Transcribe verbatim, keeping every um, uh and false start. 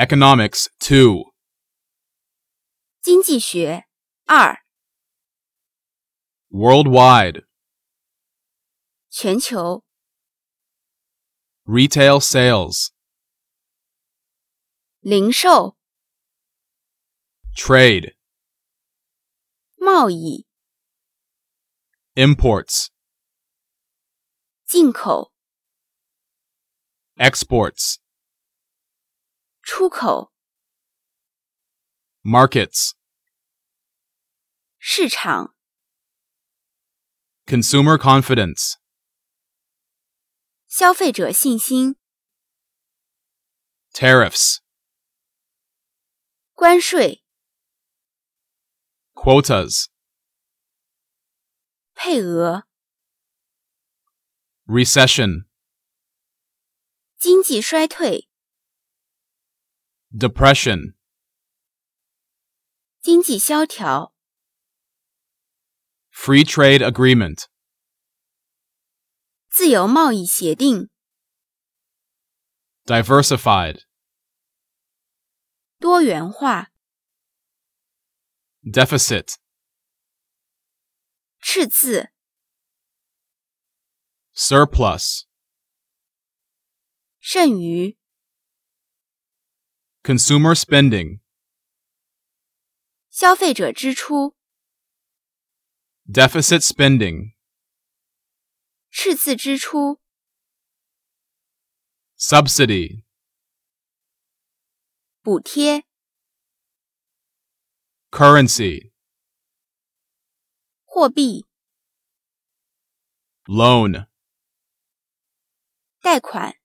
Economics two. 经济学二 Worldwide. 全球 Retail sales. 零售 Trade. 贸易 Imports. 进口 Exports. 出口 Markets. 市场 Consumer confidence. 消费者信心 Tariffs. 关税 Quotas. 配额 Recession. 经济衰退 Depression. 经济萧条 Free trade agreement. 自由贸易协定 Diversified. 多元化 Deficit. 赤字 Surplus. 剩余 Consumer spending. 消费者支出 Deficit spending. 赤字支出 Subsidy. 补贴 Currency. 货币 Loan. 贷款